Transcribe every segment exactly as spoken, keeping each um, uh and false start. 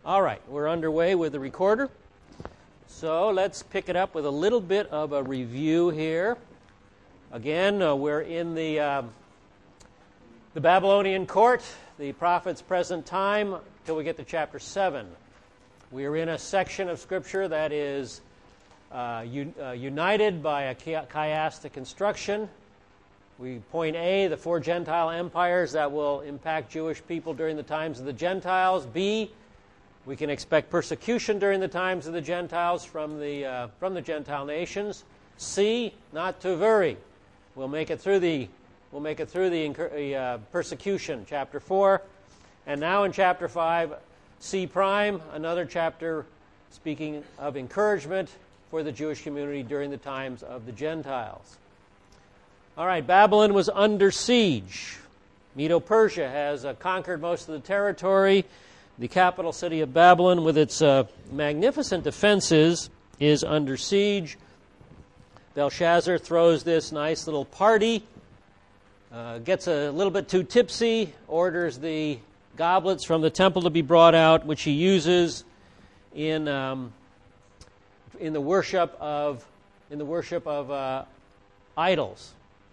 All right, we're underway with the recorder. So let's pick it up with a little bit of a review here. Again, uh, we're in the uh, the Babylonian court, the prophet's present time, till we get to chapter seven. We are in a section of Scripture that is uh, un- uh, united by a chiastic construction. We point A, the four Gentile empires that will impact Jewish people during the times of the Gentiles. B, we can expect persecution during the times of the Gentiles from the uh, from the Gentile nations. C, not to worry, we'll make it through the we'll make it through the uh, persecution. Chapter four, and now in chapter five, C prime, another chapter speaking of encouragement for the Jewish community during the times of the Gentiles. All right, Babylon was under siege. Medo-Persia has uh, conquered most of the territory. The capital city of Babylon, with its uh, magnificent defenses, is under siege. Belshazzar throws this nice little party, uh, gets a little bit too tipsy, orders the goblets from the temple to be brought out, which he uses in um, in the worship of in the worship of uh, idols.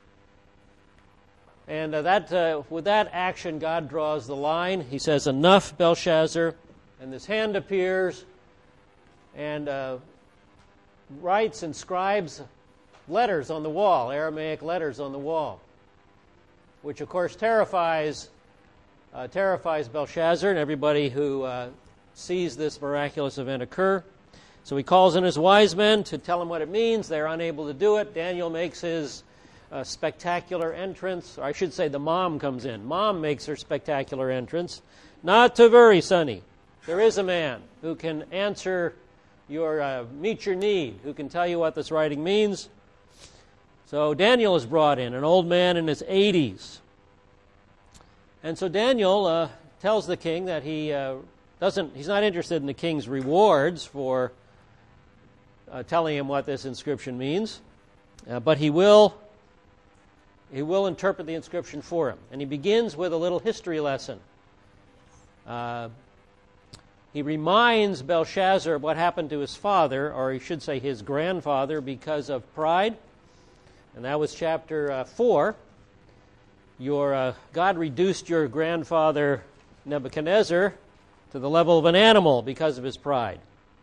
And uh, that, uh, with that action, God draws the line. He says, "Enough, Belshazzar." And this hand appears and uh, writes and scribes letters on the wall, Aramaic letters on the wall, which, of course, terrifies uh, terrifies Belshazzar and everybody who uh, sees this miraculous event occur. So he calls in his wise men to tell him what it means. They're unable to do it. Daniel makes his A spectacular entrance, or I should say the mom comes in. Mom makes her spectacular entrance. "Not to worry, sonny. There is a man who can answer your, uh, meet your need, who can tell you what this writing means." So Daniel is brought in, an old man in his eighties. And so Daniel uh, tells the king that he uh, doesn't, he's not interested in the king's rewards for uh, telling him what this inscription means, uh, but he will He will interpret the inscription for him. And he begins with a little history lesson. Uh, he reminds Belshazzar of what happened to his father, or he should say his grandfather, because of pride. And that was chapter uh, four. Your uh, God reduced your grandfather Nebuchadnezzar to the level of an animal because of his pride.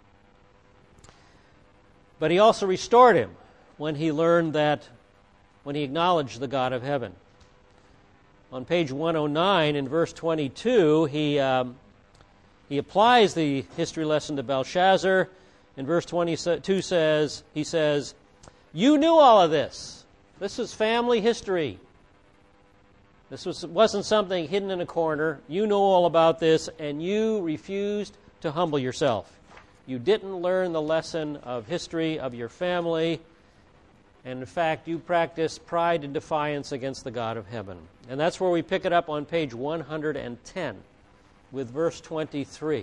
But he also restored him when he learned that when he acknowledged the God of heaven. On page one oh nine, in verse twenty-two, he um, he applies the history lesson to Belshazzar. In verse twenty-two says, he says, "You knew all of this. This was family history. This was, wasn't something hidden in a corner. You know all about this, and you refused to humble yourself. You didn't learn the lesson of history of your family. And in fact, you practice pride and defiance against the God of heaven." And that's where we pick it up on page one hundred ten with verse twenty-three.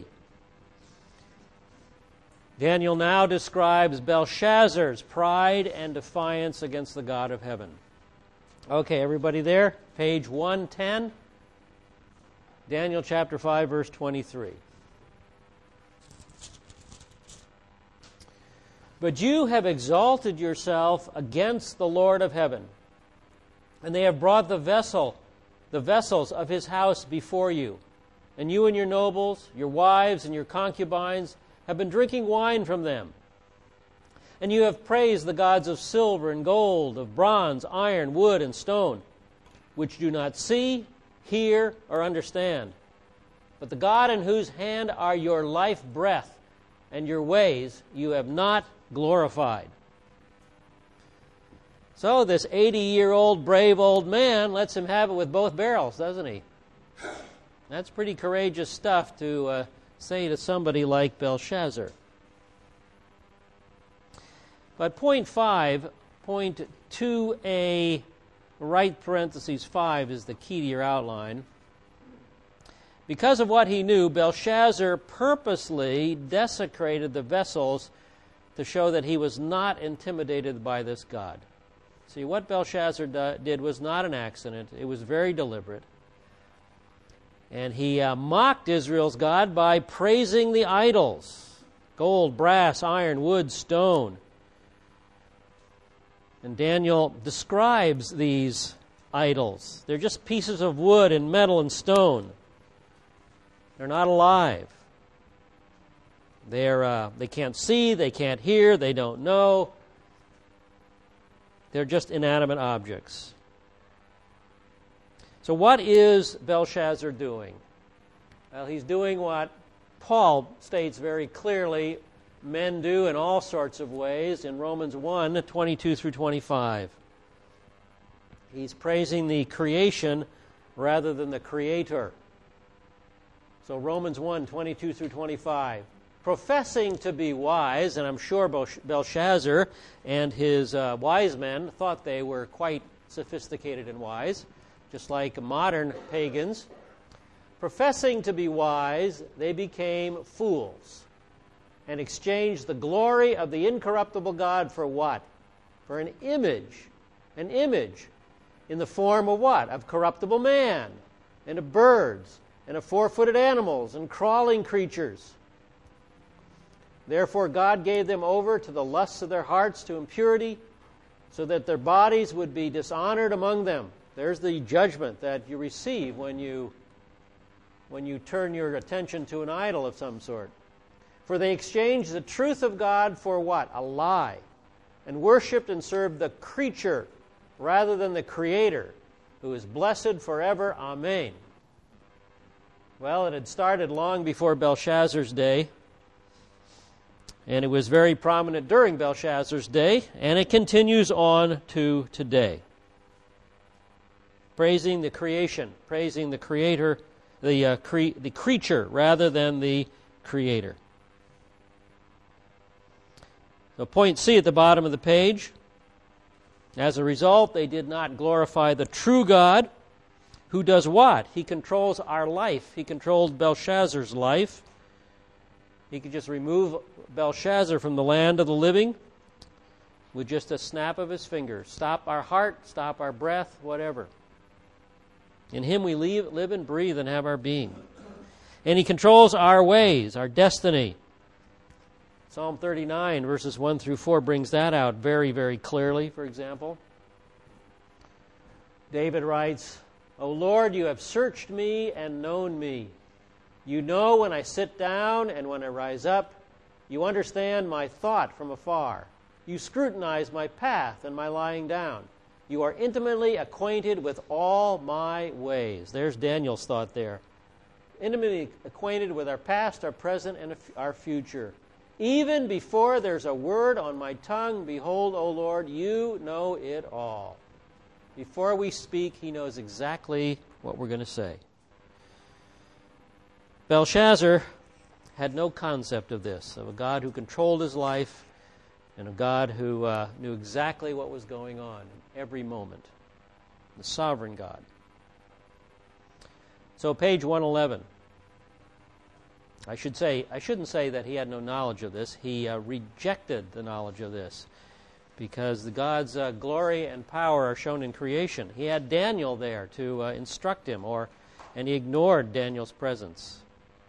Daniel now describes Belshazzar's pride and defiance against the God of heaven. Okay, everybody there? Page one ten. Daniel chapter five, verse twenty-three. "But you have exalted yourself against the Lord of heaven, and they have brought the vessel, the vessels of his house before you. And you and your nobles, your wives and your concubines have been drinking wine from them. And you have praised the gods of silver and gold, of bronze, iron, wood, and stone, which do not see, hear, or understand. But the God in whose hand are your life breath and your ways you have not glorified." So this eighty-year-old brave old man lets him have it with both barrels, doesn't he? That's pretty courageous stuff to uh, say to somebody like Belshazzar. But point five, point two A, right parentheses five is the key to your outline. Because of what he knew, Belshazzar purposely desecrated the vessels to show that he was not intimidated by this God. See, what Belshazzar do, did was not an accident. It was very deliberate. And he uh, mocked Israel's God by praising the idols: gold, brass, iron, wood, stone. And Daniel describes these idols. They're just pieces of wood and metal and stone. They're not alive. They're, uh, they can't see, they can't hear, they don't know. They're just inanimate objects. So what is Belshazzar doing? Well, he's doing what Paul states very clearly men do in all sorts of ways in Romans one, twenty-two through twenty-five. He's praising the creation rather than the creator. So Romans one, twenty-two through twenty-five. Professing to be wise, and I'm sure Belshazzar and his uh, wise men thought they were quite sophisticated and wise, just like modern pagans. Professing to be wise, they became fools and exchanged the glory of the incorruptible God for what? For an image. An image in the form of what? Of corruptible man, and of birds, and of four-footed animals, and crawling creatures. Therefore God gave them over to the lusts of their hearts to impurity, so that their bodies would be dishonored among them. There's the judgment that you receive when you, when you turn your attention to an idol of some sort. For they exchanged the truth of God for what? A lie, and worshipped and served the creature rather than the Creator, who is blessed forever. Amen. Well, it had started long before Belshazzar's day, and it was very prominent during Belshazzar's day, and it continues on to today. Praising the creation, praising the Creator, the uh, cre- the creature rather than the Creator. So point C at the bottom of the page. As a result, they did not glorify the true God, who does what? He controls our life. He controlled Belshazzar's life. He could just remove Belshazzar from the land of the living with just a snap of his fingers. Stop our heart, stop our breath, whatever. In him we live, live and breathe and have our being. And he controls our ways, our destiny. Psalm thirty-nine, verses one through four brings that out very, very clearly, for example. David writes, O Lord, you have searched me and known me. You know when I sit down and when I rise up. You understand my thought from afar. You scrutinize my path and my lying down. You are intimately acquainted with all my ways. There's Daniel's thought there. Intimately acquainted with our past, our present, and our future. Even before there's a word on my tongue, behold, O Lord, you know it all. Before we speak, he knows exactly what we're going to say. Belshazzar had no concept of this, of a God who controlled his life and a God who uh, knew exactly what was going on in every moment. The sovereign God. So page one eleven. I should say, I shouldn't say that he had no knowledge of this. He uh, rejected the knowledge of this because the God's uh, glory and power are shown in creation. He had Daniel there to uh, instruct him, or and he ignored Daniel's presence.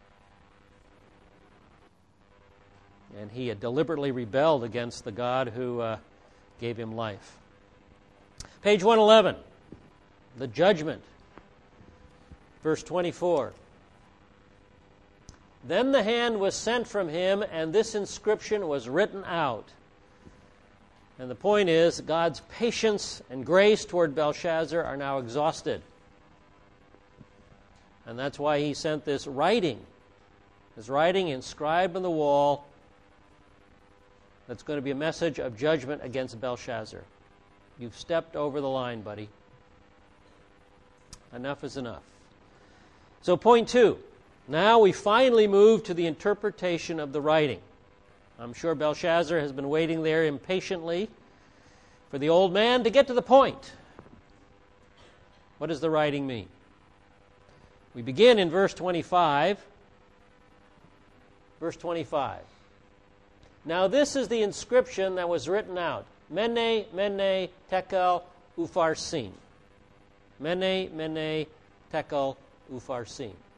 And he had deliberately rebelled against the God who uh, gave him life. Page one eleven, the judgment. Verse twenty-four. Then the hand was sent from him, and this inscription was written out. And the point is, God's patience and grace toward Belshazzar are now exhausted. And that's why he sent this writing. This writing inscribed on the wall that's going to be a message of judgment against Belshazzar. You've stepped over the line, buddy. Enough is enough. So point two. Now we finally move to the interpretation of the writing. I'm sure Belshazzar has been waiting there impatiently for the old man to get to the point. What does the writing mean? We begin in verse twenty-five. Verse twenty-five. Now this is the inscription that was written out. Mene, Mene, Tekel, Upharsin. Mene, Mene, Tekel, Upharsin.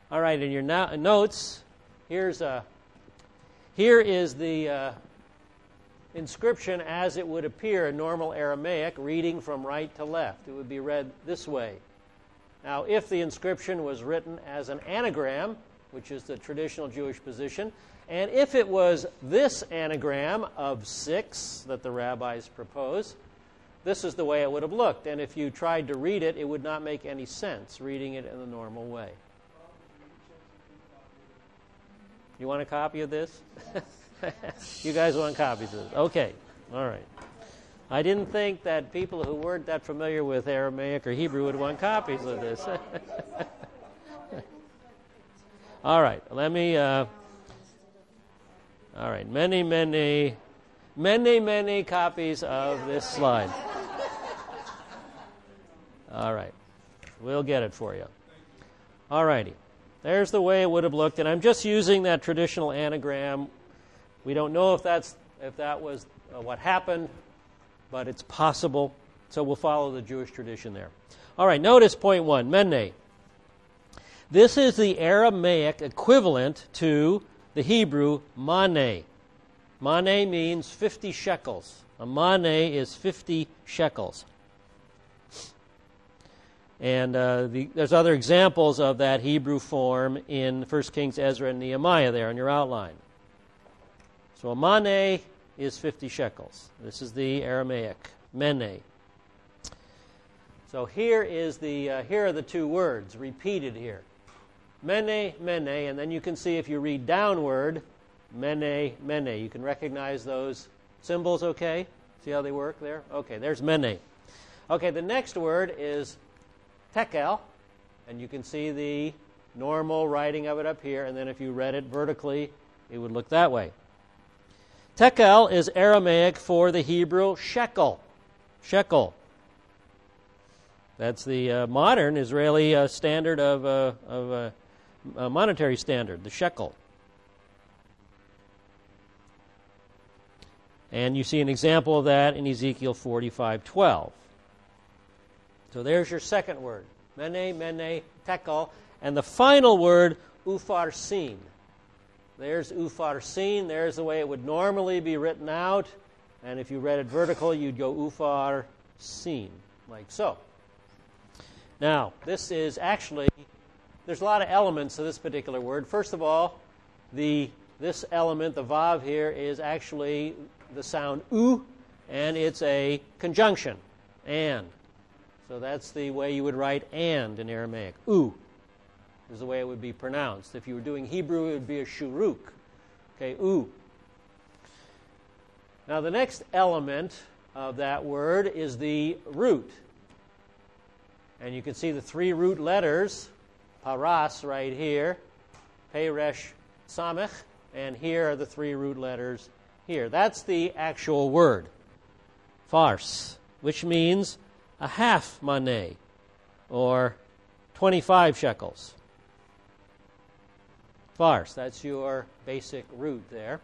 All right, in your no- notes, here's a, here is the uh, inscription as it would appear in normal Aramaic, reading from right to left. It would be read this way. Now, if the inscription was written as an anagram, which is the traditional Jewish position, and if it was this anagram of six that the rabbis propose, this is the way it would have looked. And if you tried to read it, it would not make any sense reading it in the normal way. You want a copy of this? You guys want copies of this? Okay. All right. I didn't think that people who weren't that familiar with Aramaic or Hebrew would want copies of this. All right. Let me... Uh, all right. Many, many, many, many copies of this slide. All right. We'll get it for you. All righty. There's the way it would have looked, and I'm just using that traditional anagram. We don't know if that's if that was uh, what happened, but it's possible. So we'll follow the Jewish tradition there. All right, notice point one, mene. This is the Aramaic equivalent to the Hebrew mane. Mane means fifty shekels. A mane is fifty shekels. And uh, the, there's other examples of that Hebrew form in First Kings, Ezra, and Nehemiah there on your outline. So a mane is fifty shekels. This is the Aramaic, mene. So here is the uh, here are the two words repeated here. Mene, mene, and then you can see if you read downward, mene, mene. You can recognize those symbols, okay? See how they work there? Okay, there's mene. Okay, the next word is tekel, and you can see the normal writing of it up here, and then if you read it vertically, it would look that way. Tekel is Aramaic for the Hebrew shekel. Shekel. That's the uh, modern Israeli uh, standard of, uh, of uh, uh, monetary standard, the shekel. And you see an example of that in Ezekiel forty-five twelve. So there's your second word, mene, mene, tekel, and the final word, upharsin. There's upharsin. There's the way it would normally be written out, and if you read it vertical, you'd go upharsin, like so. Now, this is actually, there's a lot of elements to this particular word. First of all, the this element, the vav here, is actually the sound u, and it's a conjunction, and. So that's the way you would write and in Aramaic. U is the way it would be pronounced. If you were doing Hebrew, it would be a shuruk. Okay, u. Now the next element of that word is the root. And you can see the three root letters, paras right here, peresh samech, and here are the three root letters here. That's the actual word, fars, which means a half mane, or twenty-five shekels. Fars, that's your basic root there.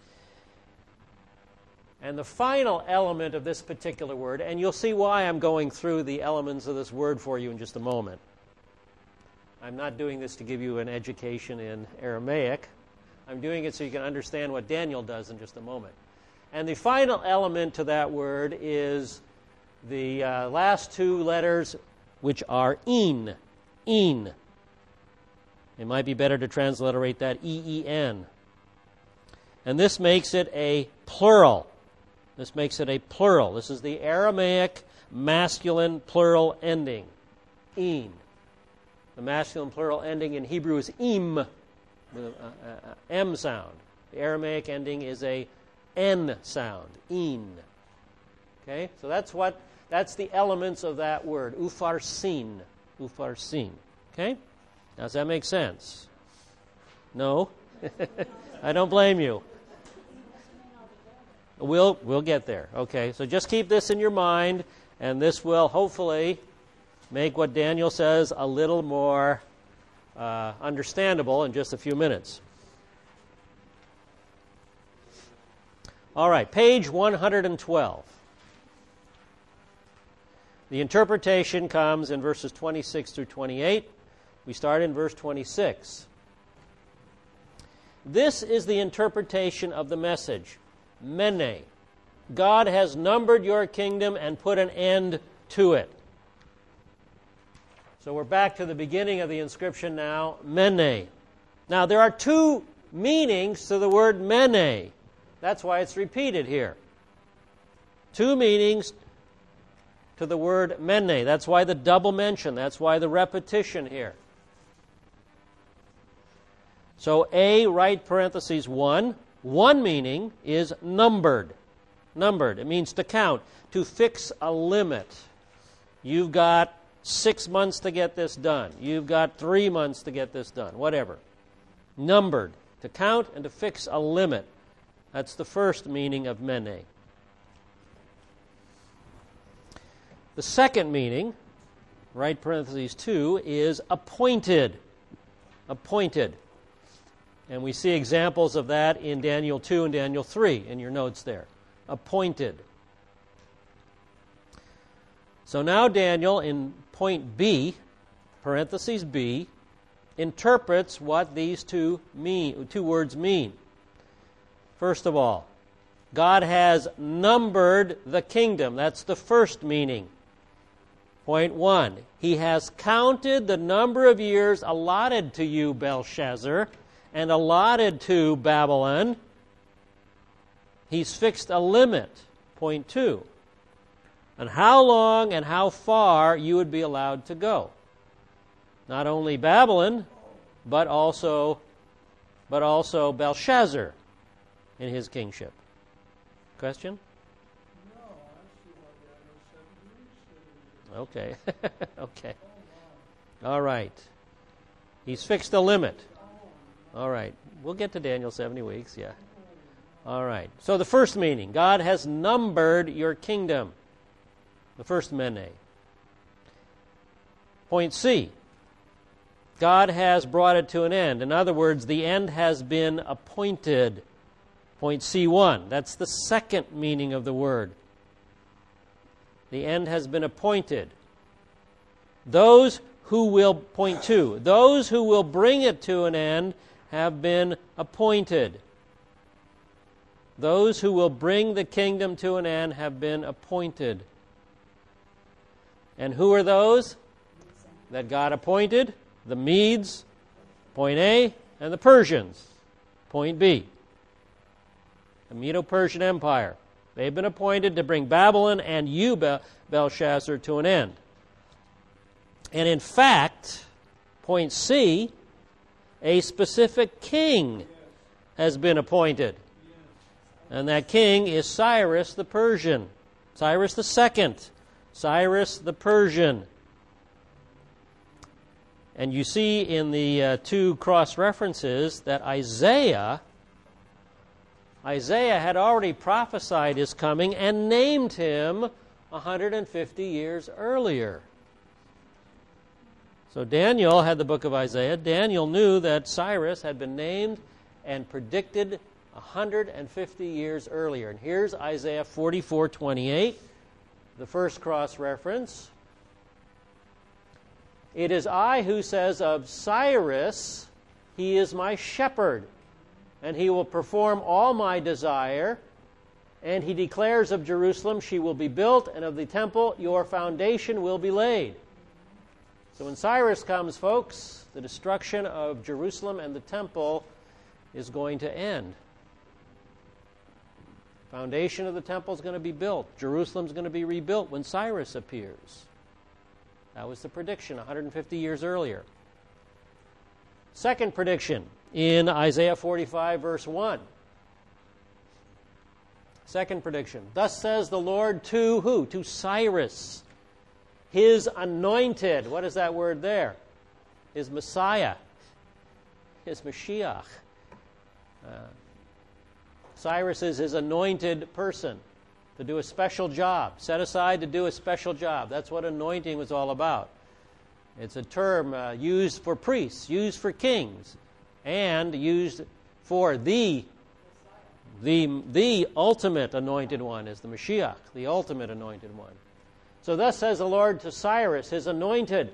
And the final element of this particular word, and you'll see why I'm going through the elements of this word for you in just a moment. I'm not doing this to give you an education in Aramaic. I'm doing it so you can understand what Daniel does in just a moment. And the final element to that word is the uh, last two letters, which are in. In. It might be better to transliterate that E E N. And this makes it a plural. This makes it a plural. This is the Aramaic masculine plural ending. In. The masculine plural ending in Hebrew is im, with an M sound. The Aramaic ending is a N sound. In. Okay? So that's what That's the elements of that word, upharsin, upharsin. Okay? Now, does that make sense? No? I don't blame you. We'll we'll get there. Okay, so just keep this in your mind, and this will hopefully make what Daniel says a little more uh, understandable in just a few minutes. All right, page one hundred twelve. The interpretation comes in verses twenty-six through twenty-eight. We start in verse twenty-six. This is the interpretation of the message. Mene. God has numbered your kingdom and put an end to it. So we're back to the beginning of the inscription now. Mene. Now there are two meanings to the word mene. That's why it's repeated here. Two meanings to the word mene. That's why the double mention. That's why the repetition here. So A, right parentheses, one. One meaning is numbered. Numbered. It means to count, to fix a limit. You've got six months to get this done. You've got three months to get this done. Whatever. Numbered. To count and to fix a limit. That's the first meaning of mene. The second meaning, right parentheses two, is appointed. Appointed. And we see examples of that in Daniel two and Daniel three in your notes there. Appointed. So now Daniel, in point B, parentheses B, interprets what these two mean, two words mean. First of all, God has numbered the kingdom. That's the first meaning. Point one, He has counted the number of years allotted to you, Belshazzar, and allotted to Babylon. He's fixed a limit. Point two, on how long and how far you would be allowed to go. Not only Babylon, but also, but also Belshazzar in his kingship. Question? Okay. Okay. All right. He's fixed a limit. All right. We'll get to Daniel seventy weeks, yeah. All right. So the first meaning, God has numbered your kingdom. The first mene. Point C, God has brought it to an end. In other words, the end has been appointed. Point C one, that's the second meaning of the word. The end has been appointed. Those who will, point two, those who will bring it to an end have been appointed. Those who will bring the kingdom to an end have been appointed. And who are those that God appointed? The Medes, point A, and the Persians, point B. The Medo-Persian Empire. They've been appointed to bring Babylon and you, Belshazzar, to an end. And in fact, point C, a specific king has been appointed. And that king is Cyrus the Persian. Cyrus the Second. Cyrus the Persian. And you see in the uh, two cross-references that Isaiah, Isaiah had already prophesied his coming and named him one hundred fifty years earlier. So Daniel had the book of Isaiah. Daniel knew that Cyrus had been named and predicted one hundred fifty years earlier. And here's Isaiah forty-four twenty-eight, the first cross-reference. It is I who says of Cyrus, he is my shepherd, and he will perform all my desire. And he declares of Jerusalem, she will be built, and of the temple, your foundation will be laid. So when Cyrus comes, folks, the destruction of Jerusalem and the temple is going to end. Foundation of the temple is going to be built. Jerusalem's going to be rebuilt when Cyrus appears. That was the prediction one hundred fifty years earlier. Second prediction in Isaiah forty-five, verse one. Second prediction. Thus says the Lord to who? To Cyrus, his anointed. What is that word there? His Messiah. His Mashiach. Uh, Cyrus is his anointed person to do a special job, set aside to do a special job. That's what anointing was all about. It's a term uh, used for priests, used for kings, and used for the, the, the ultimate anointed one is the Mashiach, the ultimate anointed one. So thus says the Lord to Cyrus, his anointed,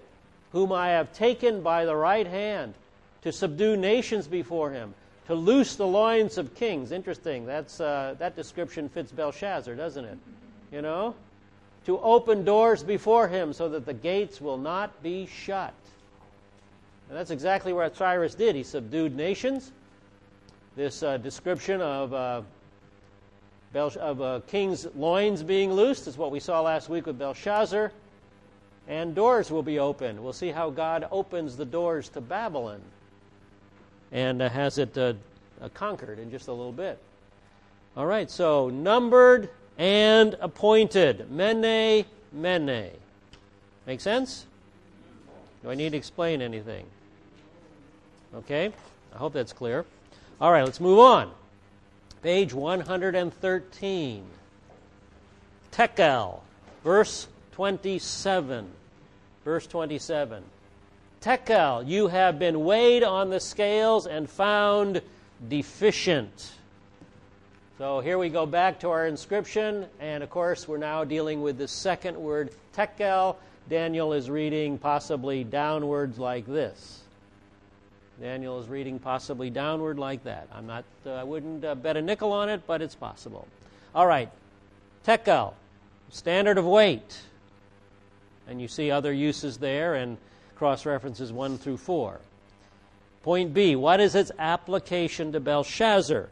whom I have taken by the right hand, to subdue nations before him, to loose the loins of kings. Interesting. That's uh, that description fits Belshazzar, doesn't it? You know? To open doors before him so that the gates will not be shut. And that's exactly what Cyrus did. He subdued nations. This uh, description of, uh, Bel- of a king's loins being loosed is what we saw last week with Belshazzar. And doors will be opened. We'll see how God opens the doors to Babylon and uh, has it uh, uh, conquered in just a little bit. All right, so numbered and appointed. Mene, mene. Make sense? Do I need to explain anything? Okay, I hope that's clear. All right, let's move on. Page one hundred thirteen. Tekel, verse twenty-seven. Verse twenty-seven. Tekel, you have been weighed on the scales and found deficient. So here we go back to our inscription, and of course we're now dealing with the second word, tekel. Daniel is reading possibly downwards like this. Daniel is reading possibly downward like that. I'm not, uh, I wouldn't uh, bet a nickel on it, but it's possible. All right, tekel, standard of weight. And you see other uses there and cross-references one through four. Point B, what is its application to Belshazzar?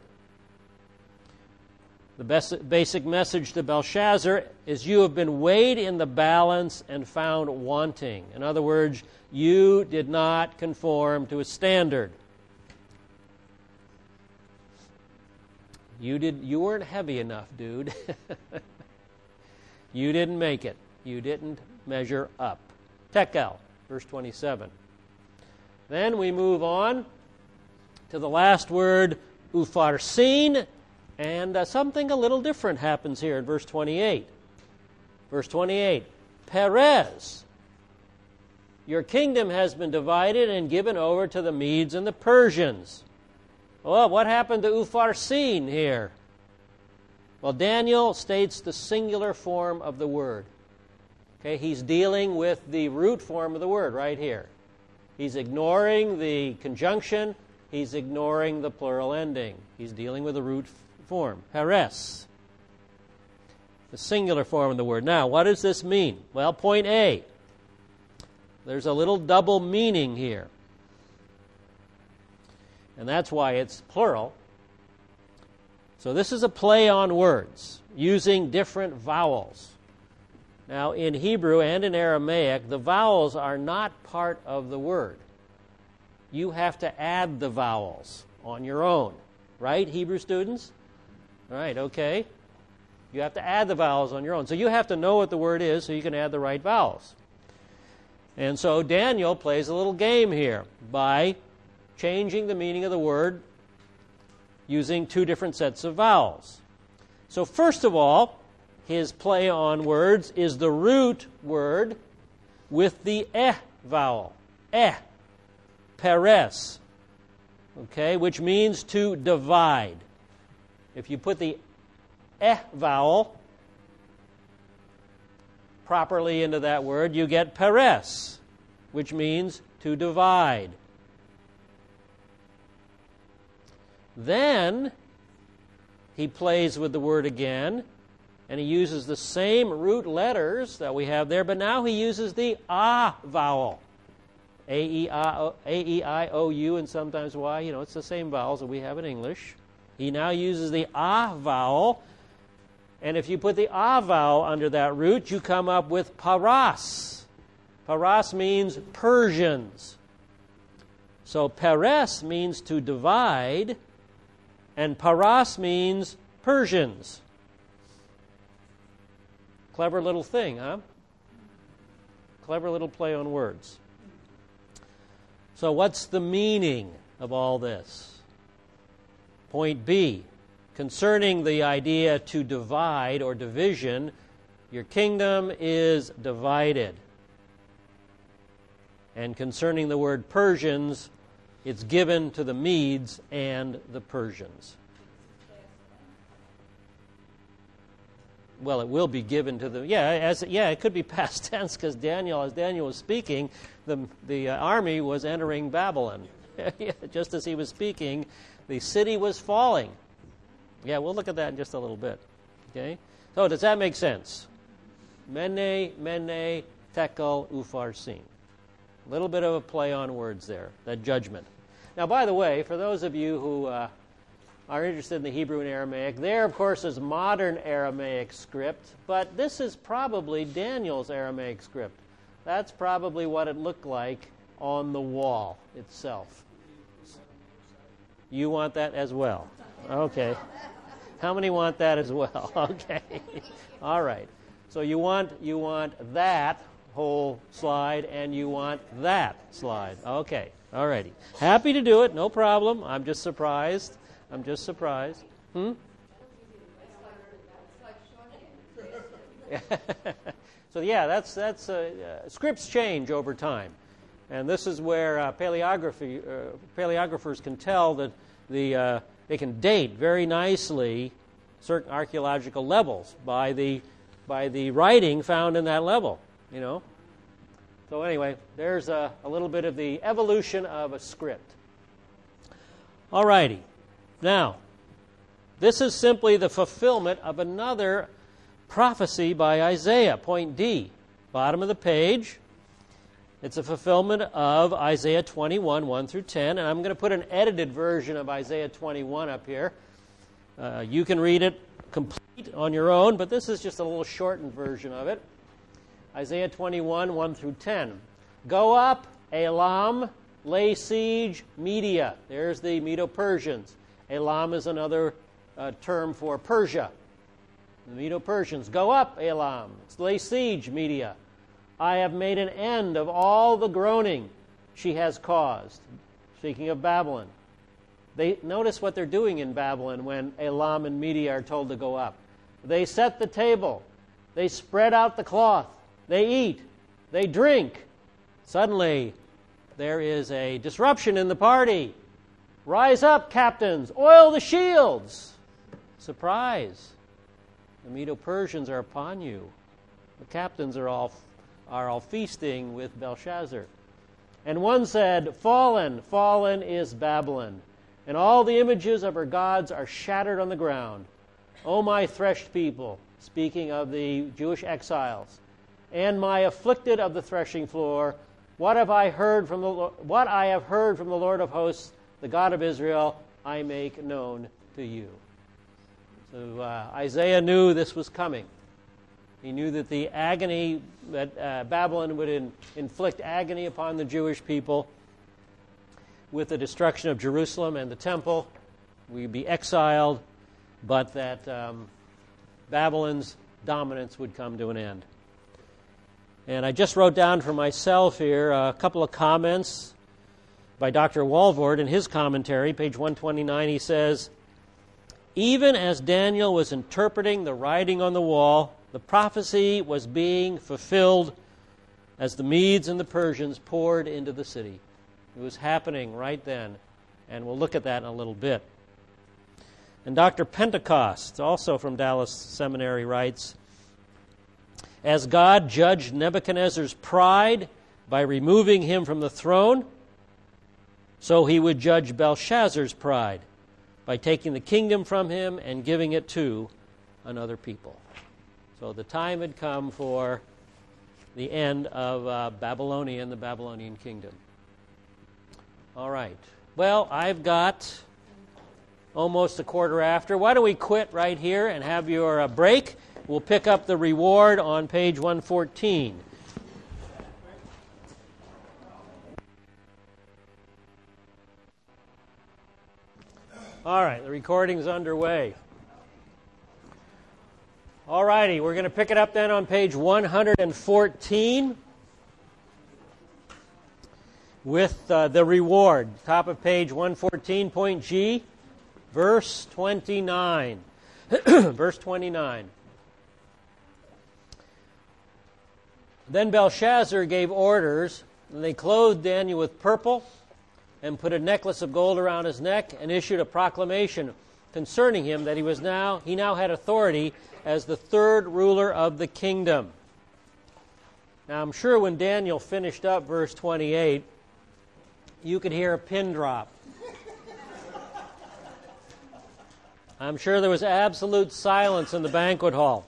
The best, basic message to Belshazzar is you have been weighed in the balance and found wanting. In other words, you did not conform to a standard. You did. You weren't heavy enough, dude. You didn't make it. You didn't measure up. Tekel, verse twenty-seven. Then we move on to the last word, upharsin, and uh, something a little different happens here in verse twenty-eight. Verse twenty-eight, Perez, your kingdom has been divided and given over to the Medes and the Persians. Well, what happened to upharsin here? Well, Daniel states the singular form of the word. Okay, he's dealing with the root form of the word right here. He's ignoring the conjunction. He's ignoring the plural ending. He's dealing with the root form, Perez, the singular form of the word. Now, what does this mean? Well, point A, there's a little double meaning here. And that's why it's plural. So this is a play on words, using different vowels. Now, in Hebrew and in Aramaic, the vowels are not part of the word. You have to add the vowels on your own. Right, Hebrew students? Right, okay. You have to add the vowels on your own. So you have to know what the word is so you can add the right vowels. And so Daniel plays a little game here by changing the meaning of the word using two different sets of vowels. So first of all, his play on words is the root word with the eh vowel. Eh. Perez. Okay, which means to divide. If you put the eh vowel properly into that word, you get Perez, which means to divide. Then he plays with the word again, and he uses the same root letters that we have there, but now he uses the ah vowel. A E I O U and sometimes Y. You know, it's the same vowels that we have in English. He now uses the ah vowel. And if you put the ah vowel under that root, you come up with paras. Paras means Persians. So Perez means to divide, and paras means Persians. Clever little thing, huh? Clever little play on words. So what's the meaning of all this? Point B, concerning the idea to divide or division, your kingdom is divided. And concerning the word Persians, it's given to the Medes and the Persians. well, it will be given to them. Yeah, as yeah, it could be past tense because Daniel, as Daniel was speaking, the the uh, army was entering Babylon. Just as he was speaking, the city was falling. Yeah, we'll look at that in just a little bit. Okay, so does that make sense? Mene, mene, tekel, upharsin. A little bit of a play on words there. That judgment. Now, by the way, for those of you who uh, are interested in the Hebrew and Aramaic, there, of course, is modern Aramaic script, but this is probably Daniel's Aramaic script. That's probably what it looked like on the wall itself. You want that as well? Okay. How many want that as well? Okay. All right. So you want you want that whole slide, and you want that slide. Okay. All righty. Happy to do it. No problem. I'm just surprised. I'm just surprised. Hmm? So yeah, that's that's uh, uh, scripts change over time, and this is where uh, paleography uh, paleographers can tell that the uh, they can date very nicely certain archaeological levels by the by the writing found in that level. You know. So anyway, there's a, a little bit of the evolution of a script. All righty. Now, this is simply the fulfillment of another prophecy by Isaiah, point D, bottom of the page. It's a fulfillment of Isaiah twenty-one, one through ten, and I'm going to put an edited version of Isaiah twenty-one up here. Uh, you can read it complete on your own, but this is just a little shortened version of it. Isaiah twenty-one, one through ten. Go up, Elam, lay siege, Media. There's the Medo-Persians. Elam is another uh, term for Persia. The Medo-Persians. Go up, Elam. Lay siege, Media. I have made an end of all the groaning she has caused. Speaking of Babylon. They notice what they're doing in Babylon when Elam and Media are told to go up. They set the table. They spread out the cloth. They eat. They drink. Suddenly, there is a disruption in the party. Rise up, captains. Oil the shields. Surprise. The Medo-Persians are upon you. The captains are all, are all feasting with Belshazzar. And one said, Fallen, fallen is Babylon, and all the images of her gods are shattered on the ground. O my threshed people, speaking of the Jewish exiles, and my afflicted of the threshing floor, what have I heard from the what I have heard from the Lord of hosts, the God of Israel, I make known to you. So uh, Isaiah knew this was coming. He knew that the agony, that uh, Babylon would in, inflict agony upon the Jewish people with the destruction of Jerusalem and the temple. We'd be exiled, but that um, Babylon's dominance would come to an end. And I just wrote down for myself here a couple of comments by Doctor Walvoord in his commentary, page one twenty-nine. He says, even as Daniel was interpreting the writing on the wall, the prophecy was being fulfilled as the Medes and the Persians poured into the city. It was happening right then, and we'll look at that in a little bit. And Doctor Pentecost, also from Dallas Seminary, writes, as God judged Nebuchadnezzar's pride by removing him from the throne, so he would judge Belshazzar's pride by taking the kingdom from him and giving it to another people. So the time had come for the end of uh, Babylonia and the Babylonian kingdom. All right. Well, I've got almost a quarter after. Why don't we quit right here and have your uh, break? We'll pick up the reward on page one fourteen. All right, the recording's underway. All righty, we're going to pick it up then on page one fourteen with uh, the reward. Top of page one fourteen, point G, verse twenty-nine. Verse twenty-nine. Then Belshazzar gave orders, and they clothed Daniel with purple and put a necklace of gold around his neck and issued a proclamation. concerning him that he was now he now had authority as the third ruler of the kingdom. Now I'm sure when Daniel finished up verse twenty-eight, you could hear a pin drop. I'm sure there was absolute silence in the banquet hall.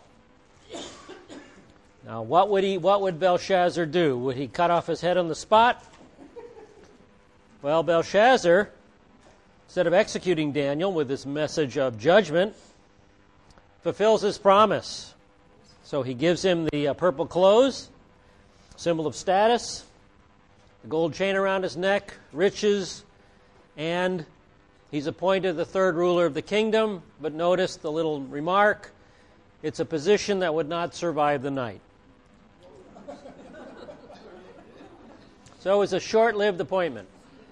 Now, what would he? What would Belshazzar do? Would he cut off his head on the spot? Well, Belshazzar, instead of executing Daniel with this message of judgment, fulfills his promise. So he gives him the uh, purple clothes, symbol of status, the gold chain around his neck, riches, and he's appointed the third ruler of the kingdom. But notice the little remark, it's a position that would not survive the night. So it was a short-lived appointment.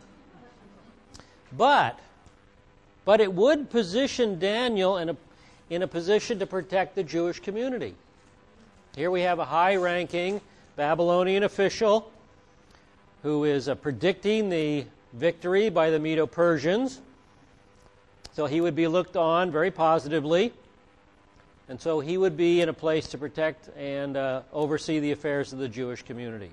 But, but it would position Daniel in a, in a position to protect the Jewish community. Here we have a high-ranking Babylonian official who is uh, predicting the victory by the Medo-Persians. So he would be looked on very positively. And so he would be in a place to protect and uh, oversee the affairs of the Jewish community.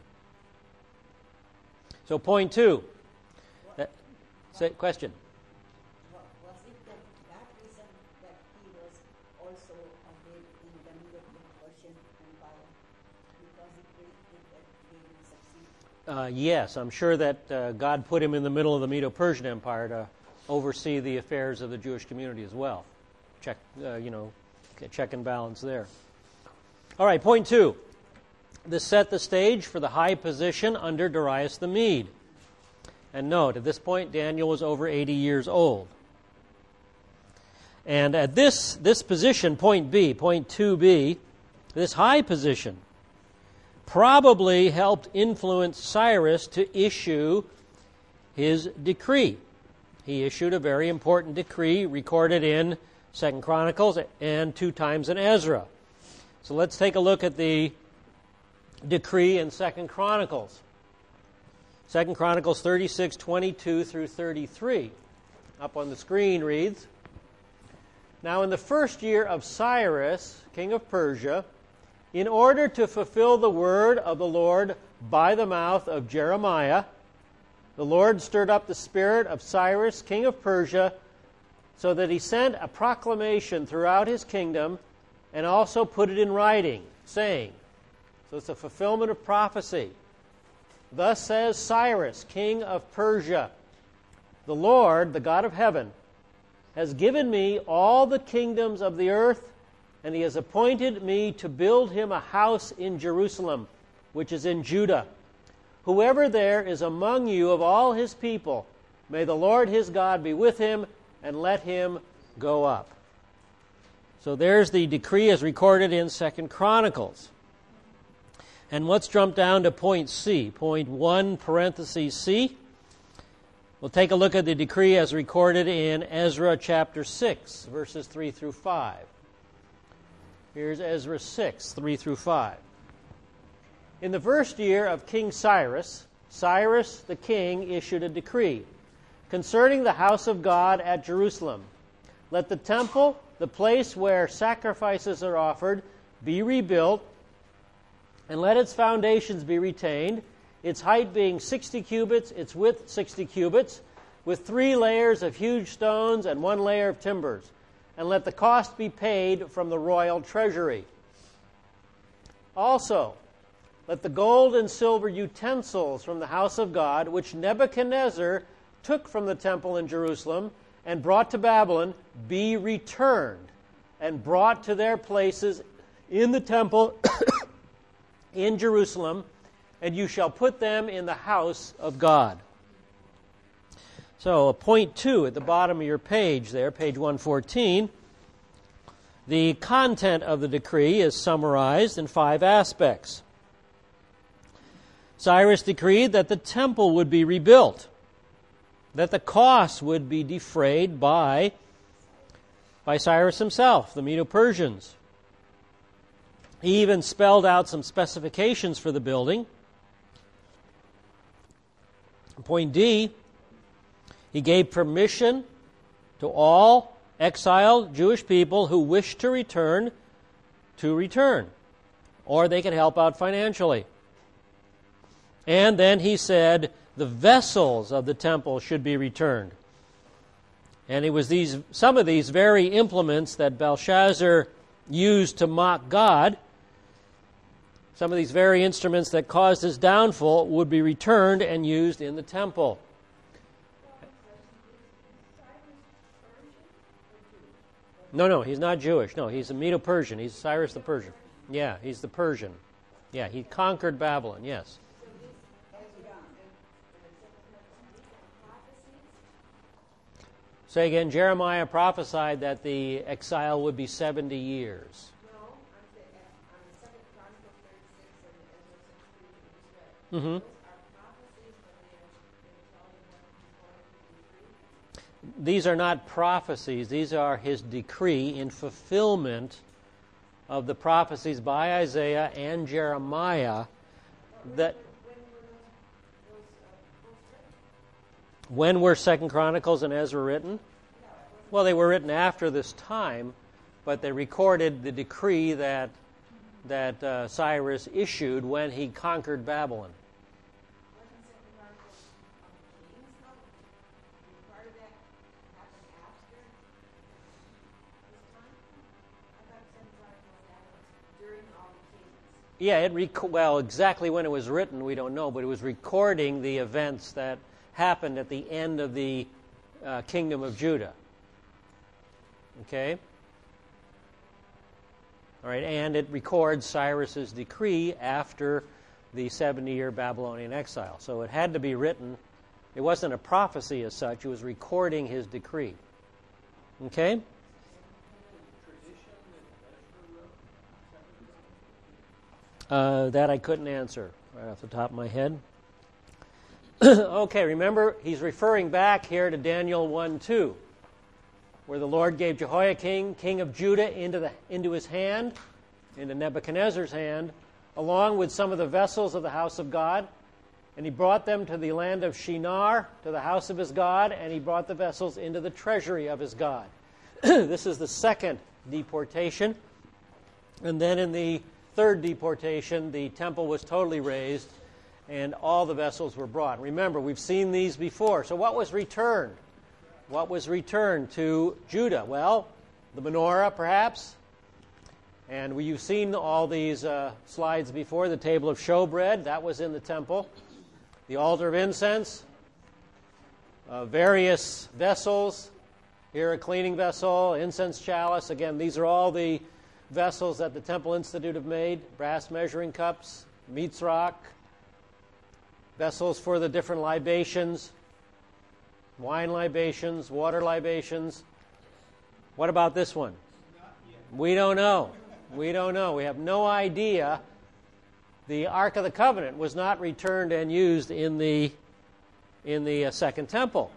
So point two. That, say, question. Was it that, that reason that he was also a head in the Medo-Persian Empire? Because it, it, it gave him succeed? Uh, yes, I'm sure that uh, God put him in the middle of the Medo-Persian Empire to oversee the affairs of the Jewish community as well. Check, uh, you know, check and balance there. All right, point two. This set the stage for the high position under Darius the Mede. And note, at this point, Daniel was over eighty years old. And at this, this position, point B, point two B, this high position probably helped influence Cyrus to issue his decree. He issued a very important decree recorded in Second Chronicles and two times in Ezra. So let's take a look at the decree in Second Chronicles. Second Chronicles thirty-six, twenty-two through thirty-three. Up on the screen reads, Now in the first year of Cyrus, king of Persia, in order to fulfill the word of the Lord by the mouth of Jeremiah, the Lord stirred up the spirit of Cyrus, king of Persia, so that he sent a proclamation throughout his kingdom and also put it in writing, saying, so it's a fulfillment of prophecy. Thus says Cyrus, king of Persia, the Lord, the God of heaven, has given me all the kingdoms of the earth, and he has appointed me to build him a house in Jerusalem, which is in Judah. Whoever there is among you of all his people, may the Lord his God be with him, and let him go up. So there's the decree as recorded in Second Chronicles. And let's jump down to point C, point one, parentheses C. We'll take a look at the decree as recorded in Ezra chapter six, verses three through five. Here's Ezra six, three through five. In the first year of King Cyrus, Cyrus the king issued a decree concerning the house of God at Jerusalem. Let the temple, the place where sacrifices are offered, be rebuilt, and let its foundations be retained, its height being sixty cubits, its width sixty cubits, with three layers of huge stones and one layer of timbers. And let the cost be paid from the royal treasury. Also, let the gold and silver utensils from the house of God, which Nebuchadnezzar took from the temple in Jerusalem and brought to Babylon, be returned and brought to their places in the temple in Jerusalem, and you shall put them in the house of God. So, point two at the bottom of your page there, page one fourteen, the content of the decree is summarized in five aspects. Cyrus decreed that the temple would be rebuilt, that the costs would be defrayed by, by Cyrus himself, the Medo-Persians. He even spelled out some specifications for the building. Point D, he gave permission to all exiled Jewish people who wish to return to return, or they can help out financially. And then he said the vessels of the temple should be returned. And it was these some of these very implements that Belshazzar used to mock God, some of these very instruments that caused his downfall, would be returned and used in the temple. No, no, he's not Jewish. No, he's a Medo-Persian. He's Cyrus the Persian. Yeah, he's the Persian. Yeah, he conquered Babylon, yes. Say again, Jeremiah prophesied that the exile would be seventy years. No, on Second Chronicles thirty-six and Ezra six, Mm-hmm. those are prophecies when they're, they're telling what he's going to do. These are not prophecies. These are his decree in fulfillment of the prophecies by Isaiah and Jeremiah that when were Second Chronicles and Ezra written? Well, they were written after this time, but they recorded the decree that that uh, Cyrus issued when he conquered Babylon. Wasn't Second Chronicles on the Kings, though? Did part of that happen after this time? I thought Second Chronicles happened during all the kings. Yeah, it rec- well, exactly when it was written, we don't know, but it was recording the events that happened at the end of the uh, kingdom of Judah. Okay? All right, and it records Cyrus's decree after the seventy-year Babylonian exile. So it had to be written. It wasn't a prophecy as such. It was recording his decree. Okay? Uh, that I couldn't answer right off the top of my head. Okay, remember, he's referring back here to Daniel one two, where the Lord gave Jehoiakim, king of Judah, into the into his hand, into Nebuchadnezzar's hand, along with some of the vessels of the house of God. And he brought them to the land of Shinar, to the house of his God, and he brought the vessels into the treasury of his God. This is the second deportation. And then in the third deportation, the temple was totally razed, and all the vessels were brought. Remember, we've seen these before. So what was returned? What was returned to Judah? Well, the menorah, perhaps. And we, you've seen all these uh, slides before. The table of showbread, that was in the temple. The altar of incense. Uh, various vessels. Here a cleaning vessel, incense chalice. Again, these are all the vessels that the Temple Institute have made. Brass measuring cups, mitzrach, vessels for the different libations, wine libations, water libations. What about this one? We don't know. We don't know. We have no idea. The Ark of the Covenant was not returned and used in the in the uh, Second Temple.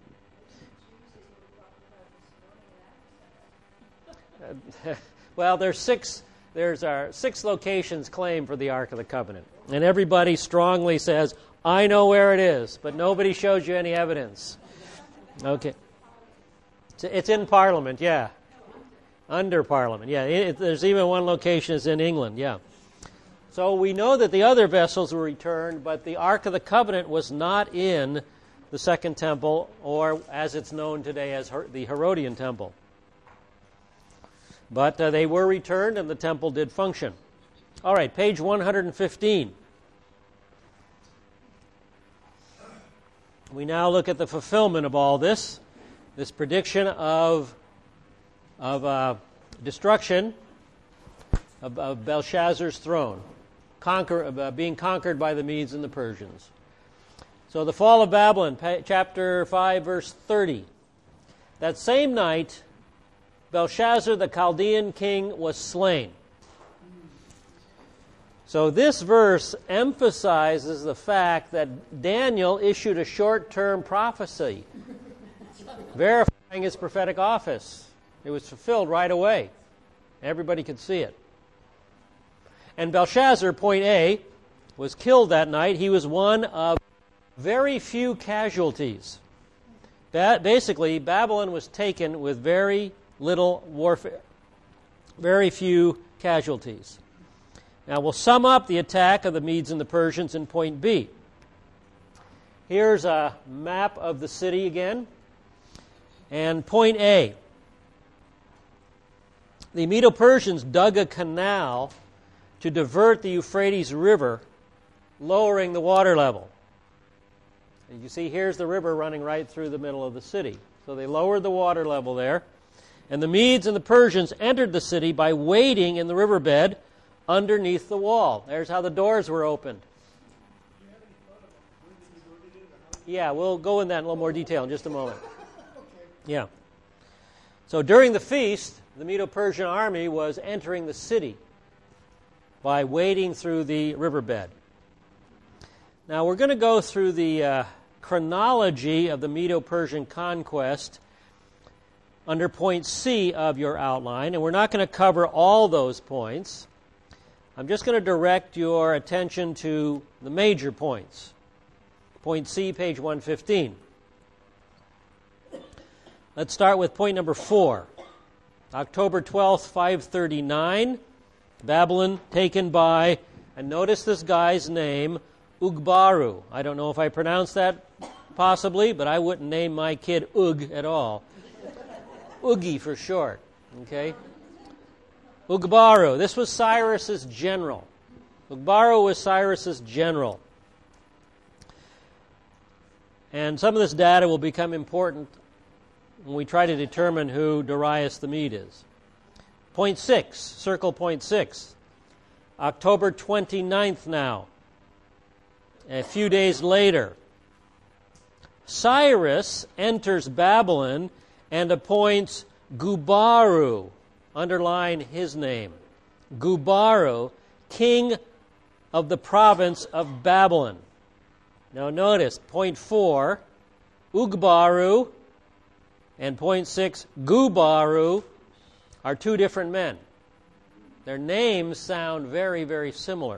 Uh, well, there's six. There's our six locations claimed for the Ark of the Covenant, and everybody strongly says, "I know where it is," but nobody shows you any evidence. Okay, it's in Parliament, yeah, under Parliament, yeah. It, there's even one location is in England, yeah. So we know that the other vessels were returned, but the Ark of the Covenant was not in the Second Temple, or as it's known today as Her- the Herodian Temple. But uh, they were returned, and the temple did function. All right, page one hundred fifteen. We now look at the fulfillment of all this, this prediction of, of uh, destruction of, of Belshazzar's throne, conquer, uh, being conquered by the Medes and the Persians. So the fall of Babylon, pa- chapter five, verse thirty. That same night, Belshazzar, the Chaldean king, was slain. So this verse emphasizes the fact that Daniel issued a short-term prophecy verifying his prophetic office. It was fulfilled right away. Everybody could see it. And Belshazzar, point A, was killed that night. He was one of very few casualties Ba- basically, Babylon was taken with very little warfare, very few casualties. Now we'll sum up the attack of the Medes and the Persians in point B. Here's a map of the city again. And point A. The Medo-Persians dug a canal to divert the Euphrates River, lowering the water level. And you see here's the river running right through the middle of the city. So they lowered the water level there. And the Medes and the Persians entered the city by wading in the riverbed underneath the wall. There's how the doors were opened. Yeah, we'll go in that in a little more detail in just a moment. Yeah. So during the feast, the Medo-Persian army was entering the city by wading through the riverbed. Now we're going to go through the uh, chronology of the Medo-Persian conquest under point C of your outline, and we're not going to cover all those points. I'm just going to direct your attention to the major points. Point C, page one fifteen. Let's start with point number four. October twelfth, five thirty-nine, Babylon taken by, and notice this guy's name, Ugbaru. I don't know if I pronounced that possibly, but I wouldn't name my kid Ug at all. Ugi for short, okay? Ugbaru. This was Cyrus's general. Ugbaru was Cyrus's general. And some of this data will become important when we try to determine who Darius the Mede is. Point six, circle point six. October twenty-ninth now. A few days later, Cyrus enters Babylon and appoints Gubaru, underline his name, Gubaru, king of the province of Babylon. Now notice, point four, Ugbaru, and point six, Gubaru, are two different men. Their names sound very, very similar.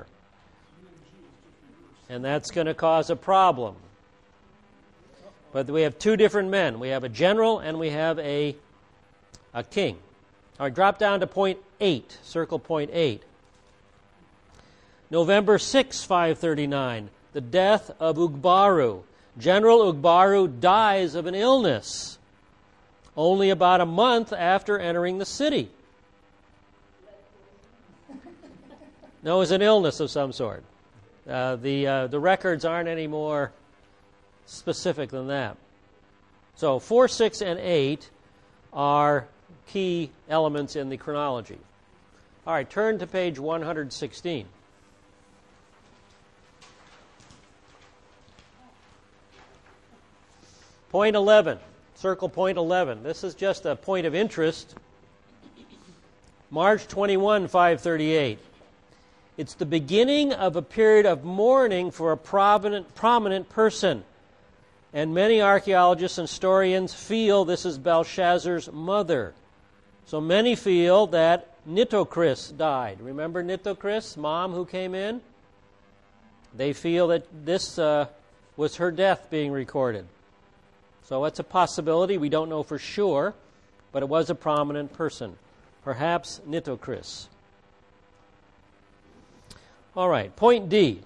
And that's going to cause a problem. But we have two different men. We have a general and we have a, a king. All right, drop down to point eight, circle point eight. November sixth, five thirty-nine, the death of Ugbaru. General Ugbaru dies of an illness only about a month after entering the city. No, it was an illness of some sort. Uh, the uh, the records aren't any more specific than that. So four, six, and eight are key elements in the chronology. All right, turn to page one sixteen. Point eleven, circle point eleven. This is just a point of interest. March twenty-first, five thirty-eight. It's the beginning of a period of mourning for a prominent, prominent person. And many archaeologists and historians feel this is Belshazzar's mother. So many feel that Nitocris died. Remember Nitocris, mom who came in? They feel that this uh, was her death being recorded. So it's a possibility. We don't know for sure, but it was a prominent person. Perhaps Nitocris. All right, point D.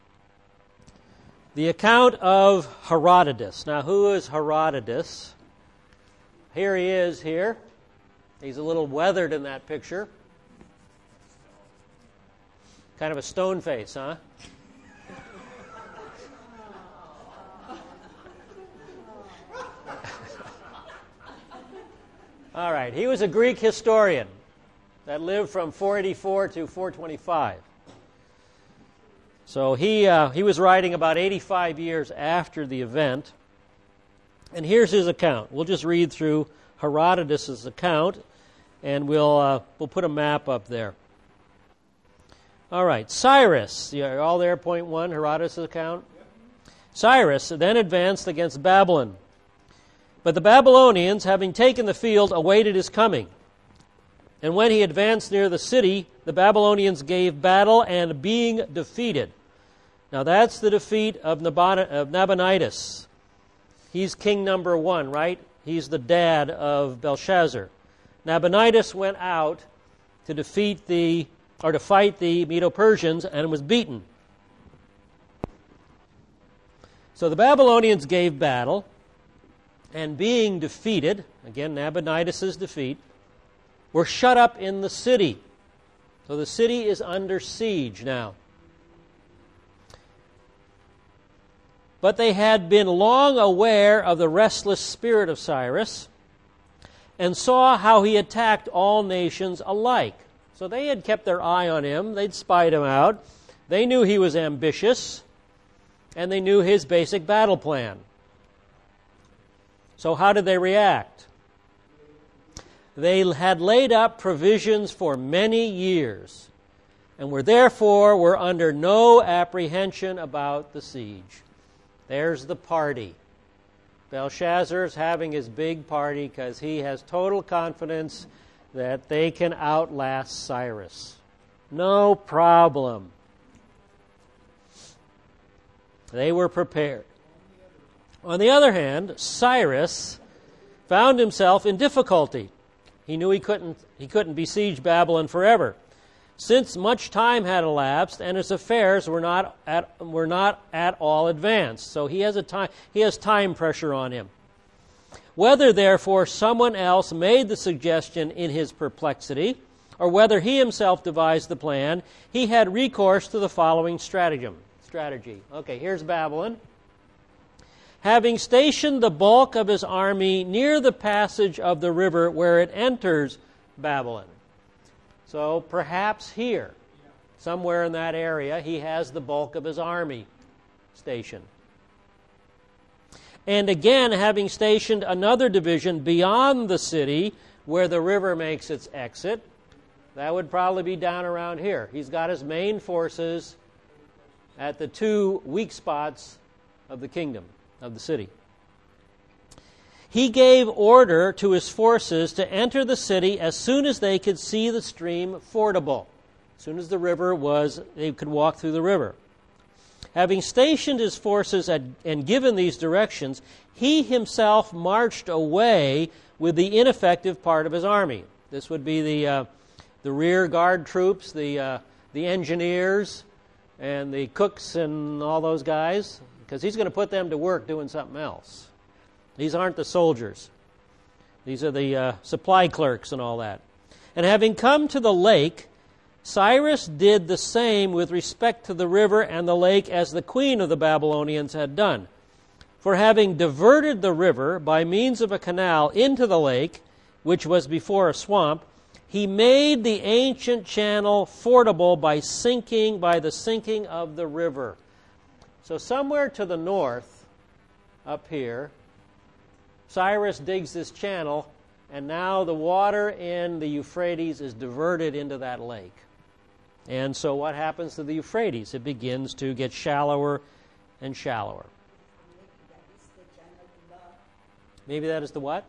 The account of Herodotus. Now, who is Herodotus? Here he is here. He's a little weathered in that picture. Kind of a stone face, huh? All right, he was a Greek historian that lived from four eighty-four to four twenty-five. So he uh, he was writing about eighty-five years after the event. And here's his account. We'll just read through Herodotus' account, and we'll uh, we'll put a map up there. All right, Cyrus, you're all there, point one, Herodotus' account? Yep. Cyrus then advanced against Babylon. But the Babylonians, having taken the field, awaited his coming. And when he advanced near the city, the Babylonians gave battle, and being defeated. Now that's the defeat of Nabonidus. He's king number one, right? He's the dad of Belshazzar. Nabonidus went out to defeat the, or to fight the Medo-Persians and was beaten. So the Babylonians gave battle, and being defeated, again, Nabonidus' defeat, were shut up in the city. So the city is under siege now. But they had been long aware of the restless spirit of Cyrus and saw how he attacked all nations alike. So they had kept their eye on him. They'd spied him out. They knew he was ambitious, and they knew his basic battle plan. So how did they react? They had laid up provisions for many years and were therefore were under no apprehension about the siege. There's the party. Belshazzar's having his big party because he has total confidence that they can outlast Cyrus. No problem. They were prepared. On the other hand, Cyrus found himself in difficulty. He knew he couldn't he couldn't besiege Babylon forever, since much time had elapsed and his affairs were not at were not at all advanced. So he has a time he has time pressure on him. Whether therefore someone else made the suggestion in his perplexity, or whether he himself devised the plan, he had recourse to the following stratagem. Strategy. Okay, here's Babylon. Having stationed the bulk of his army near the passage of the river where it enters Babylon. So perhaps here, somewhere in that area, he has the bulk of his army stationed. And again, having stationed another division beyond the city where the river makes its exit, that would probably be down around here. He's got his main forces at the two weak spots of the kingdom, of the city. He gave order to his forces to enter the city as soon as they could see the stream fordable. As soon as the river was, they could walk through the river. Having stationed his forces at, and given these directions, he himself marched away with the ineffective part of his army. This would be the uh, the rear guard troops, the uh, the engineers, and the cooks and all those guys, because he's going to put them to work doing something else. These aren't the soldiers. These are the uh, supply clerks and all that. And having come to the lake, Cyrus did the same with respect to the river and the lake as the queen of the Babylonians had done. For having diverted the river by means of a canal into the lake, which was before a swamp, he made the ancient channel fordable by sinking, by the sinking of the river. So somewhere to the north, up here, Cyrus digs this channel, and now the water in the Euphrates is diverted into that lake. And so what happens to the Euphrates? It begins to get shallower and shallower. Maybe that is the what?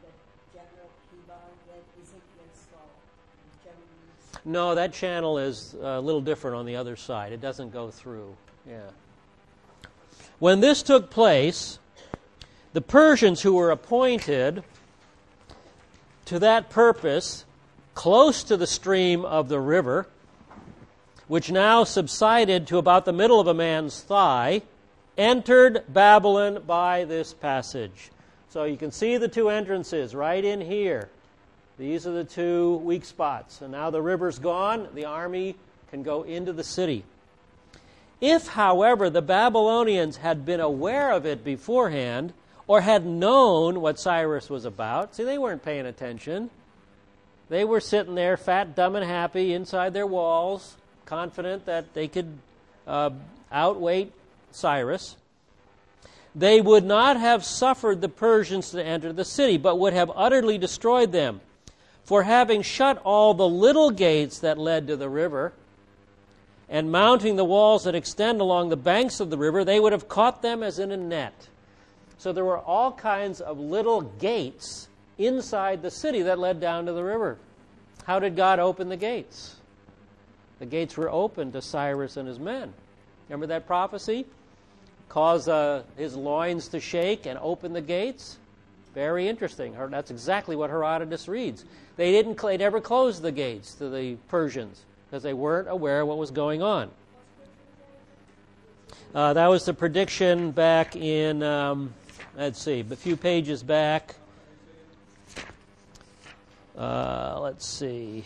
No, that channel is a little different on the other side. It doesn't go through. Yeah. When this took place, the Persians who were appointed to that purpose, close to the stream of the river, which now subsided to about the middle of a man's thigh, entered Babylon by this passage. So you can see the two entrances right in here. These are the two weak spots. And now the river's gone, the army can go into the city. If, however, the Babylonians had been aware of it beforehand, or had known what Cyrus was about, see, they weren't paying attention. They were sitting there fat, dumb, and happy inside their walls, confident that they could uh, outweight Cyrus. They would not have suffered the Persians to enter the city, but would have utterly destroyed them. For having shut all the little gates that led to the river, and mounting the walls that extend along the banks of the river, they would have caught them as in a net. So there were all kinds of little gates inside the city that led down to the river. How did God open the gates? The gates were open to Cyrus and his men. Remember that prophecy? cause uh, his loins to shake and open the gates? Very interesting. That's exactly what Herodotus reads. They didn't. They never closed the gates to the Persians because they weren't aware of what was going on. Uh, that was the prediction back in, um, let's see, a few pages back. Uh, let's see.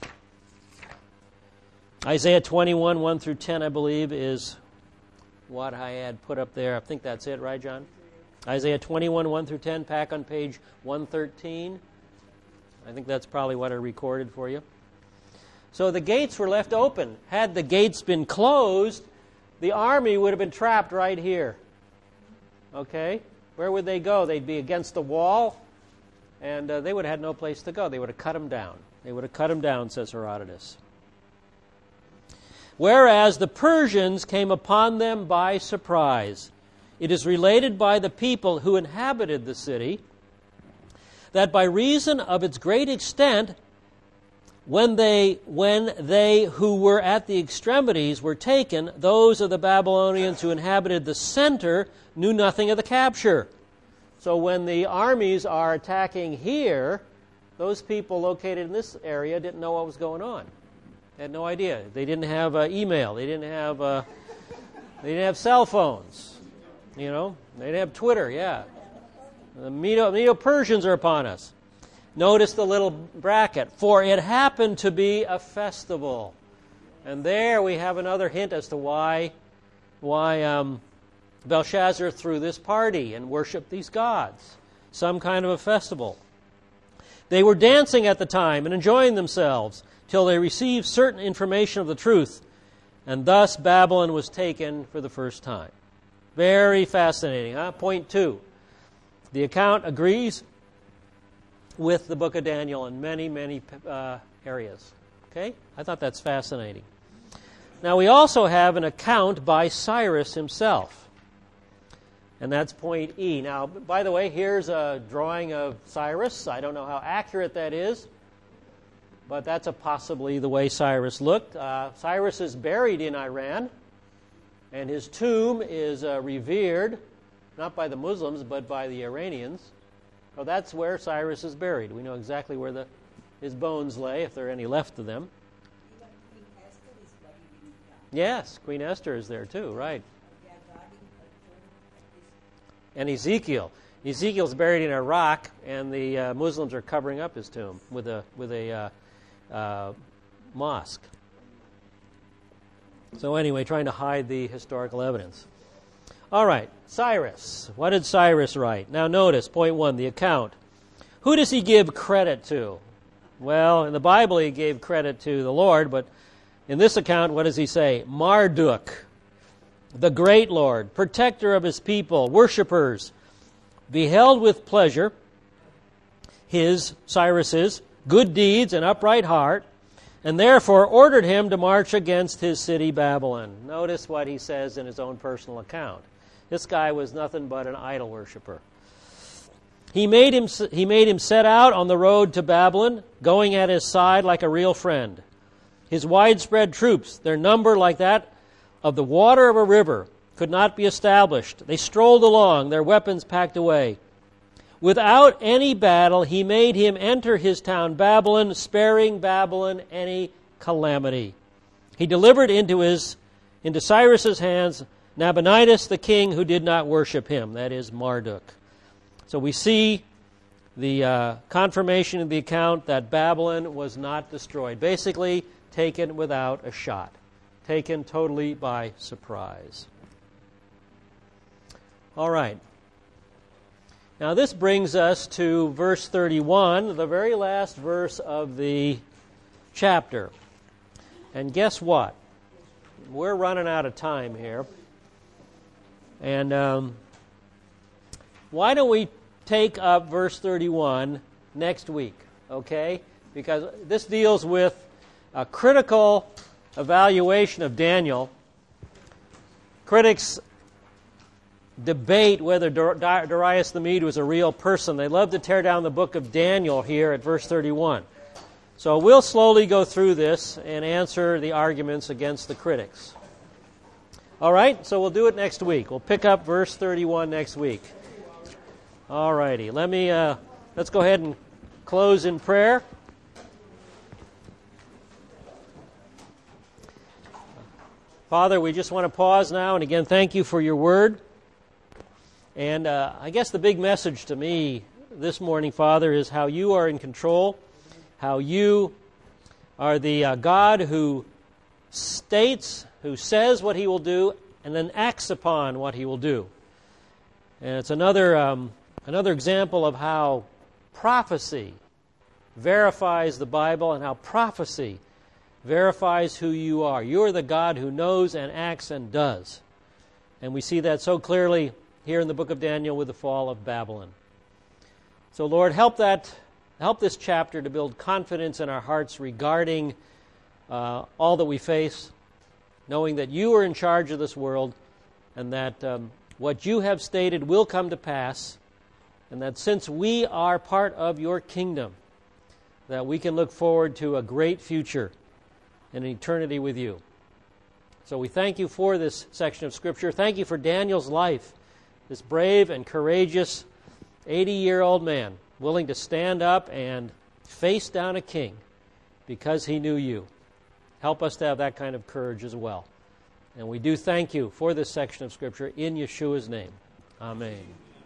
Isaiah twenty-one, one through ten, I believe, is what I had put up there. I think that's it, right, John? Isaiah twenty-one, one through ten, back on page one thirteen. I think that's probably what I recorded for you. So the gates were left open. Had the gates been closed, the army would have been trapped right here. Okay? Where would they go? They'd be against the wall, and uh, they would have had no place to go. They would have cut them down. They would have cut them down, says Herodotus. Whereas the Persians came upon them by surprise. It is related by the people who inhabited the city that by reason of its great extent, when they, when they who were at the extremities were taken, those of the Babylonians who inhabited the center knew nothing of the capture. So when the armies are attacking here, those people located in this area didn't know what was going on. They had no idea. They didn't have uh, email. They didn't have. Uh, they didn't have cell phones. You know, they didn't have Twitter. Yeah, the Medo, Medo-Persians are upon us. Notice the little bracket. For it happened to be a festival, and there we have another hint as to why, why um, Belshazzar threw this party and worshipped these gods. Some kind of a festival. They were dancing at the time and enjoying themselves till they received certain information of the truth, and thus Babylon was taken for the first time. Very fascinating, huh? Point two. The account agrees with the book of Daniel in many, many uh, areas. Okay? I thought that's fascinating. Now, we also have an account by Cyrus himself, and that's point E. Now, by the way, here's a drawing of Cyrus. I don't know how accurate that is, but that's a possibly the way Cyrus looked. Uh, Cyrus is buried in Iran, and his tomb is uh, revered, not by the Muslims, but by the Iranians. So that's where Cyrus is buried. We know exactly where the, his bones lay, if there are any left of them. Even Queen Esther is buried in Iran. Yes, Queen Esther is there too, right. They are guarding her tomb. And Ezekiel. Ezekiel's buried in Iraq, and the uh, Muslims are covering up his tomb with a with a uh, uh, mosque. So anyway, trying to hide the historical evidence. All right, Cyrus. What did Cyrus write? Now notice, point one, the account. Who does he give credit to? Well, in the Bible he gave credit to the Lord, but in this account, what does he say? Marduk, the great Lord, protector of his people, worshipers, beheld with pleasure his, Cyrus's, good deeds and upright heart, and therefore ordered him to march against his city Babylon. Notice what he says in his own personal account. This guy was nothing but an idol worshiper. He made him, he made him set out on the road to Babylon, going at his side like a real friend. His widespread troops, their number like that of the water of a river, could not be established. They strolled along, their weapons packed away. Without any battle, he made him enter his town Babylon, sparing Babylon any calamity. He delivered into his into Cyrus's hands Nabonidus the king, who did not worship him, that is Marduk. So we see the uh, confirmation of the account that Babylon was not destroyed. Basically, taken without a shot. Taken totally by surprise. All right. Now this brings us to verse thirty-one, the very last verse of the chapter. And guess what? We're running out of time here. And um, why don't we take up verse thirty-one next week, okay? Because this deals with a critical evaluation of Daniel. Critics debate whether Darius the Mede was a real person. They love to tear down the book of Daniel here at verse thirty-one. So we'll slowly go through this and answer the arguments against the critics. All right, so we'll do it next week. We'll pick up verse thirty-one next week. All righty. Let me, uh, let's go ahead and close in prayer. Father, we just want to pause now, and again, thank you for your word. And uh, I guess the big message to me this morning, Father, is how you are in control, how you are the uh, God who states, who says what he will do, and then acts upon what he will do. And it's another um, another example of how prophecy verifies the Bible and how prophecy verifies who you are. You're the God who knows and acts and does. And we see that so clearly here in the book of Daniel with the fall of Babylon. So Lord, help that, help this chapter to build confidence in our hearts regarding uh, all that we face, knowing that you are in charge of this world and that um, what you have stated will come to pass, and that since we are part of your kingdom, that we can look forward to a great future and an eternity with you. So we thank you for this section of Scripture. Thank you for Daniel's life, this brave and courageous eighty-year-old man willing to stand up and face down a king because he knew you. Help us to have that kind of courage as well. And we do thank you for this section of Scripture in Yeshua's name. Amen.